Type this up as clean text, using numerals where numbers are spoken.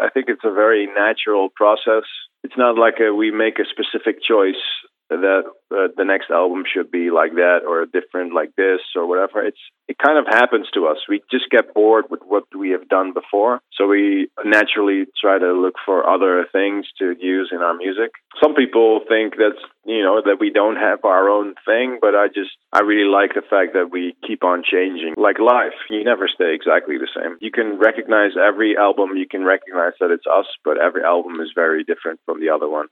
I think it's a very natural process. It's not like we make a specific choice that the next album should be like that or different like this or whatever. It kind of happens to us. We just get bored with what we have done before, so we naturally try to look for other things to use in our music. Some people think that we don't have our own thing, but I really like the fact that we keep on changing. Like life, you never stay exactly the same. You can recognize every album, you can recognize that it's us, but every album is very different from the other one.